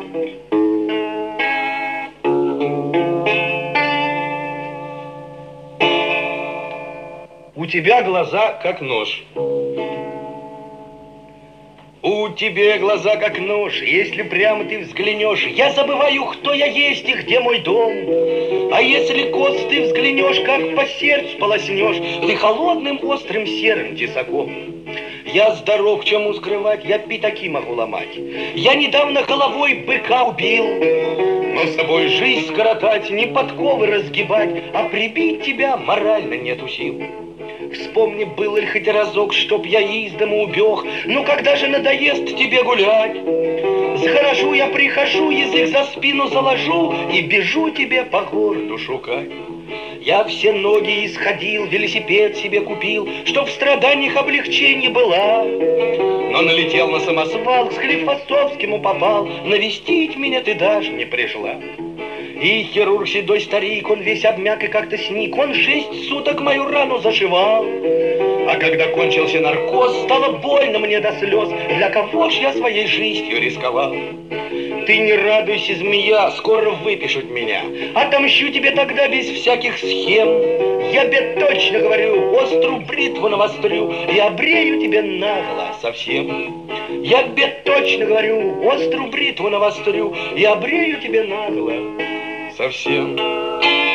У тебя глаза как нож. У тебя глаза как нож, если прямо ты взглянешь, я забываю, кто я есть и где мой дом. А если кос ты взглянешь, как по сердцу полоснешь, ты холодным острым серым тесаком. Я здоров, к чему скрывать, я пятаки могу ломать. Я недавно головой быка убил, но с собой жизнь скоротать, не подковы разгибать, а прибить тебя морально нету сил. Вспомни, был ли хоть разок, чтоб я из дому убег, ну когда же надоест тебе гулять? Захорошу я прихожу, язык за спину заложу и бежу тебе по городу шукать. Я все ноги исходил, велосипед себе купил, чтоб в страданиях облегчение была. Но налетел на самосвал, с Склифосовским попал, навестить меня ты даже не пришла. И хирург седой старик, он весь обмяк и как-то сник, он 6 суток мою рану зашивал. А когда кончился наркоз, стало больно мне до слез, для кого ж я своей жизнью рисковал? Ты не радуйся, змея, скоро выпишут меня, отомщу тебе тогда без всяких схем. Я тебе точно говорю, острую бритву навострю и обрею тебе нагло совсем. Я тебе точно говорю, острую бритву навострю и обрею тебе нагло совсем.